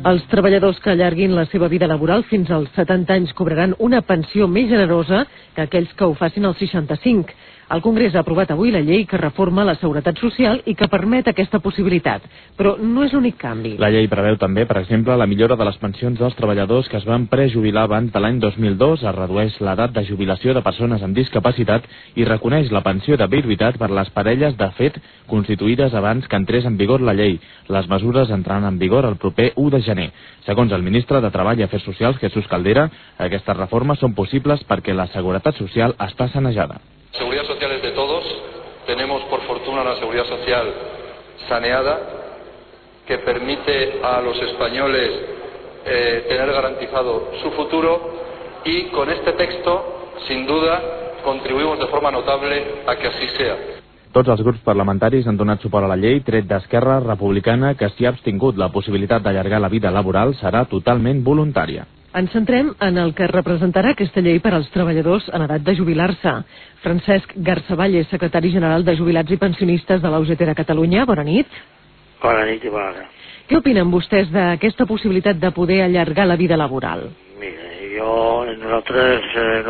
Els treballadors que allarguin la seva vida laboral fins als 70 anys cobraran una pensió més generosa que aquells que ho facin als 65. El Congrés ha aprovat avui la llei que reforma la Seguretat Social i que permet aquesta possibilitat. Però no és l'únic canvi. La llei preveu també, per exemple, la millora de les pensions dels treballadors que es van prejubilar abans de l'any 2002, es redueix l'edat de jubilació de persones amb discapacitat i reconeix la pensió de viduïtat per les parelles de fet constituïdes abans que entrés en vigor la llei. Les mesures entraran en vigor el proper 1 de gener. Segons el ministre de Treball i Afers Socials, Jesús Caldera, aquestes reformes són possibles perquè la seguretat social està sanejada. La seguridad social es de todos. Tenemos, por fortuna, una seguridad social saneada que permite a los españoles tener garantizado su futuro y con este texto, sin duda, contribuimos de forma notable a que así sea. Tots els grups parlamentaris han donat suport a la llei, tret d'Esquerra Republicana, que s'hi ha abstingut. La possibilitat d'allargar la vida laboral serà totalment voluntària. Ens centrem en el que representarà aquesta llei per als treballadors en edat de jubilar-se. Francesc Garceball és secretari general de Jubilats i Pensionistes de la UGT de Catalunya. Bona nit. Bona nit i bona hora. Què opinen vostès d'aquesta possibilitat de poder allargar la vida laboral? Mira, nosaltres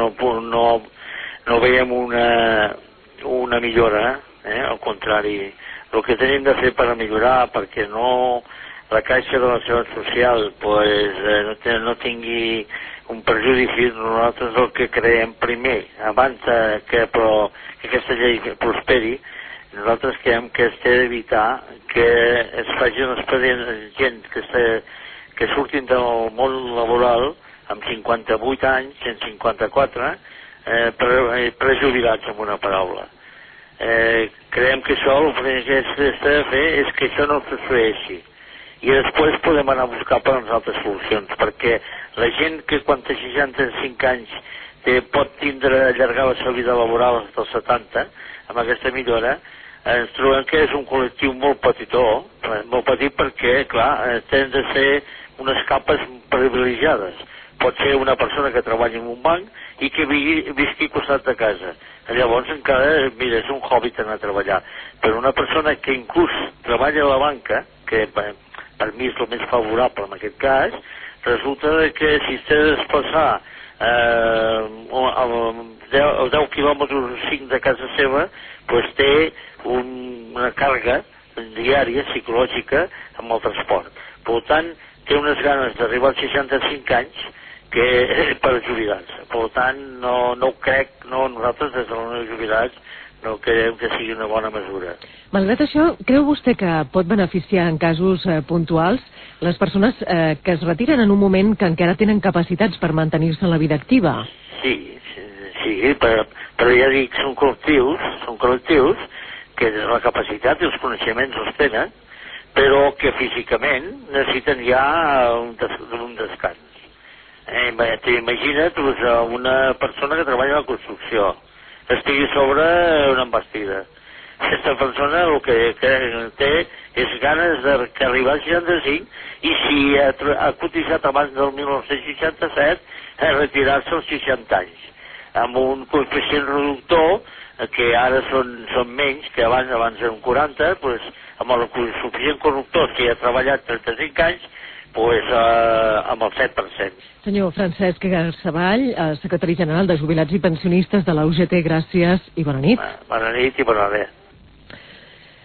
no veiem una millora, al contrari. El que tenim de fer per millorar, perquè la Caixa de la Seguretat Social no tingui un perjudici, nosaltres el que creiem primer, abans que aquesta llei prosperi, nosaltres creiem que es té d'evitar que es faci un expedient gent que surtin del món laboral amb 58 anys, 154, prejubilats, amb una paraula. Creiem que això el primer que s'ha de fer és que això no succeeixi. I després podem anar a buscar per unes altres solucions, perquè la gent que quan té 65 anys pot allargar la seva vida laboral als 70, amb aquesta millora, ens trobem que és un col·lectiu molt petitó, molt petit perquè, clar, tenen de ser unes capes privilegiades. Pot ser una persona que treballi en un banc i que visqui al costat de casa. Llavors encara, mira, és un hobby anar a treballar. Però una persona que inclús treballa a la banca, que per mi és el més favorable en aquest cas, resulta que si té de desplaçar 10 quilòmetres o 5 de casa seva, doncs té una càrrega diària, psicològica, amb el transport. Per tant, té unes ganes d'arribar als 65 anys per jubilar-se. Per tant, no ho crec, nosaltres des de la Unió de Jubilats no creiem que sigui una bona mesura. Malgrat això, creu vostè que pot beneficiar en casos puntuals les persones que es retiren en un moment que encara tenen capacitats per mantenir-se en la vida activa? Sí, però ja dic, són col·lectius que la capacitat i els coneixements els tenen, però que físicament necessiten ja un descans. Imagina't una persona que treballa a la construcció, estigui sobre una embastida. Aquesta persona el que té és ganes que arribar als 65 i si ha cotitzat abans del 1967 retirar-se als 60 anys amb un coeficient reductor que ara són menys que abans eren 40, amb el coeficient corrector si ha treballat 35 anys amb el 7%. Senyor Francesc Garceball, secretari general de Jubilats i Pensionistes de la UGT, gràcies i bona nit. Bona nit i bona hora.